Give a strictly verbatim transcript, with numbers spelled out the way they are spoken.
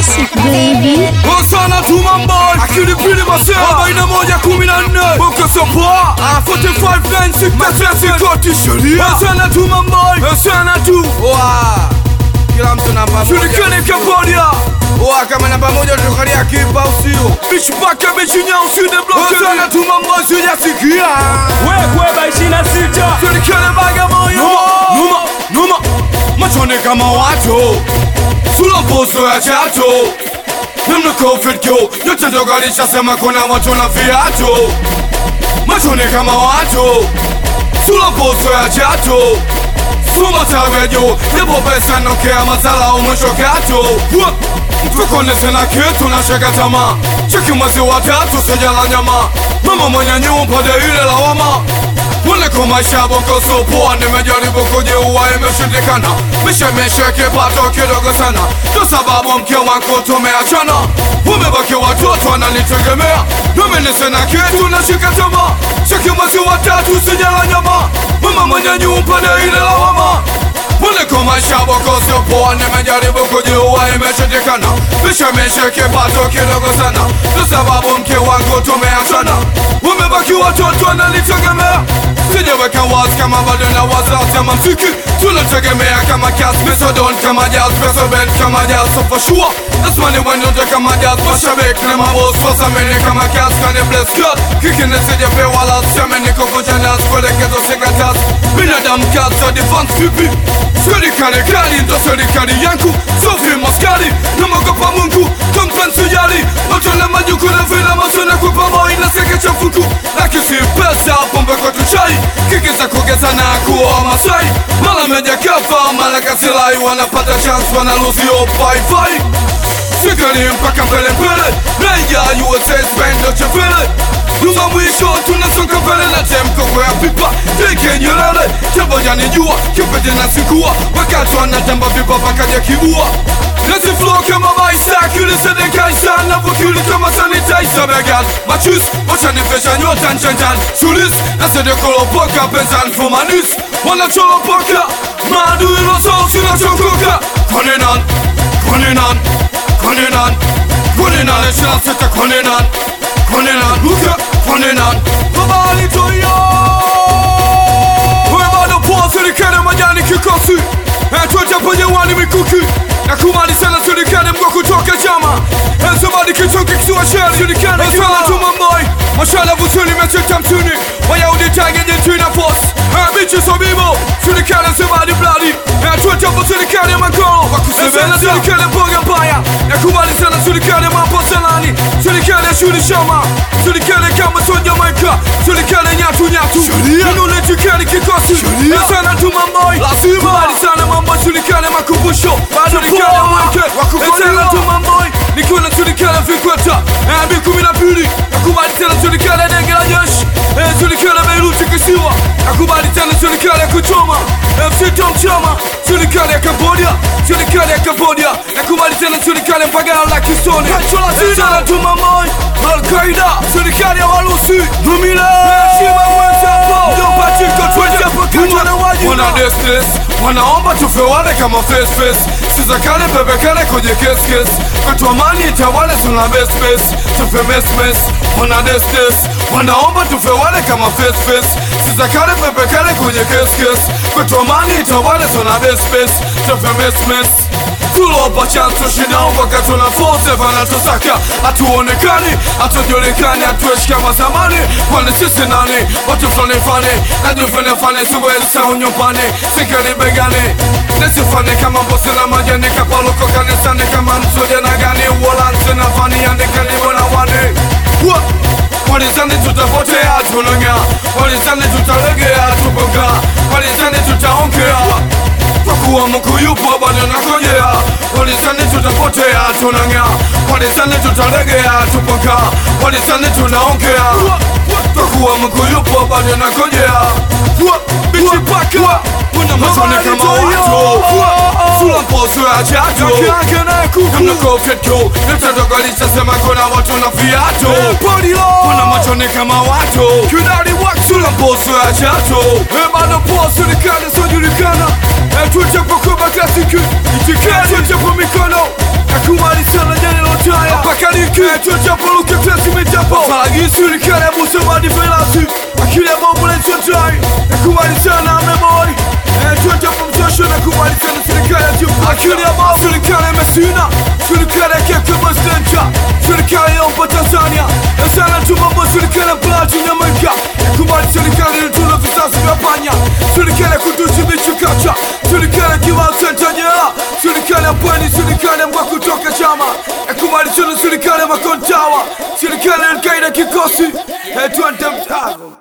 Classic baby. Osana tu mamboy akili pili masea arobaini na moja kumi na nne Boka Sopoa arobaini na tano nane sita Matesi koti sheria. Osana tu mamboy Osana tu Oa kila mtu namba moja. Shurikani Cambodia. Oa kama namba moja tukalia kipa usio. Bichi paka bichi nyao side block. Osana tu mamboy sijasikia. Wewe kweba ishirini na sita. Shurikani Bagamoyo. Numa numa machone kama watu sula pozo ya chato namna covid kyo yote dogalisha sema kuna watu na viatu machone kama watu sula pozo ya chato suma tawejo nebo pesa nokea mazala umwisho kato mtukone sena kitu na shaka tama cheki mwezi watatu sejala nyama mama mwenye nyumba de ile lawama Mune kwa maisha boko sopoa nimejaribu kujiua imeshindikana Mishemishe kipato kidogo sana Ndo sababu mke wako tumeachana Umebaki watoto wananitegemea Nami nisena kitu na shika tamaa Shiki mwezi watatu sijala nyama Mama mwenye nyumba na ile lawama Mune kwa maisha boko sopoa nimejaribu kujiua imeshindikana Mishemishe kipato kidogo sana Ndo sababu mke wako tumeachana Umebaki watoto wananitegemea Sijaweka wazi kama bado na wazi kama mziki Tunategemea kama cast Mesodon kama jazz Pesobent kama jazz So for sure That's money when you take kama jazz Mashabik na mabos Wasamene kama cast Kane bless God Kiki nesije pe wala Siamene koko janas Kolekezo sikatas Binadamu kazi Sa defense pipi Serikali kali Ndo serikali yanku Sofi maskari Namogopa mungu Kompensi yali Otole majuku na vina Masona kupamo Inaseke chafuku Lakisi pesa Pombe kwa tuchai Kiki za kugeza na kuwa masai Mala meja kafa Mala kasilai Wanapata chance Wanaluzio Bye bye Sikali mpaka mbele mbele Naija U S A Spendo chevele Lunga mwisho tunasonga mbele na temko kwa pipa Teke nyelele Tembo jani jua Kipete na sikuwa Wakati wanatamba vipa pakaja kibua Nasi flow kama maisa Kulise de kaisa Navokuli kama sanitizer Began Machus Wacha nifesha nyota nchanjan Sulis Nasi de kolopoka Penzan fumanis Wanacholopoka Maadu ilo sausi na chokoka Konenan Konenan Konenan Konenan Eshina seta Konenan Konenan Luka Konenan Babali toyo Webado poa serikali majani kikosi Tuwacha penye wani mikuki Nakumali sana serikali mgo kutoka chama Somebody kitoki kisiwa sheri Serikali sana tumamboy Mashala vusuni mesita mtuni Wayahudi tangi jentui na force Bichi so bibo Serikali somebody bloody Tuwacha po serikali mankoro Sana serikali mboga mbaya Nakumali sana serikali mambo salani Serikali shuri shama Serikali kama sonja maika Serikali nyatu nyatu Nunule tukali kikosi Sana tumamboy Kumali sana mambo serikali makumbusho Serikali mweke Sana tumamboy Nikuna serikali vikweta Biku mina pili Nakumali sana serikali denge la jeshi Serikali Beiruti kisiwa Nakumali sana serikali ya kuchoma Msito mchama Serikali ya Cambodia Serikali ya Cambodia Nakumali sana serikali ya Mpagala la Kistoni Sana tumamboy Al-Qaeda Serikali ya Walusi Numile Shima mwenzepo Jomba chiko tuwezepo Kajwana wajiba Wana destes Wanaomba tufewale kama face face Sizakane pepekane kwenye case case Kwetu amani itawale suna best best Tufe mes mes Wana destes Wanaomba tufewale kama face face Sizakane pepekane kwenye case case Kwetu amani itawale suna best best Tufe mes mes Tulopa chanto shinao mpaka tuna force Vana tusaka Atuonekani Atujulikani Atueshi kama zamani Kwani sisi nani Watu flani fani Najufene fani Suweza unyumpani Sikari begani Nesifani kama mbosi la majani Kapaloko kanisani kama msoja na gani Uolansi na fani Andika libo na wani Walizani tutapotea tunanga Walizani tutalegea tuboga Walizani tutaongea Kwa kuwa Mungu yupo bado nakojea Walizani tutapotea tunanga Walizani tutalegea tuboga Walizani tunaongea Kwa kuwa Mungu yupo bado nakojea Bichi paka Kuna mazone kama watu Sula mpozo ya jato Kamna covid kyo Neta dogalisha sema kuna watu na viatu Kuna machone kama watu Sula mpozo ya jato Bado poa serikali sojulikana Tuweche kwa kuba klasiki Itikani Tuweche kwa mikono Nakumali sana akili ya mafu. Serikali Messina, serikali ya Keke Mastenta, serikali ya Omba Tanzania. Sana tumambo serikali ya Plaji na Amerika. Kubali serikali ya tuna visasi vya panya. Serikali ya kudushi michukacha, serikali ya kiwa senta jela, serikali ya pwani, serikali ya mwa kutoka chama. Kubali serikali ya makontawa, serikali ya Al-Qaeda kikosi. Tuante mtago.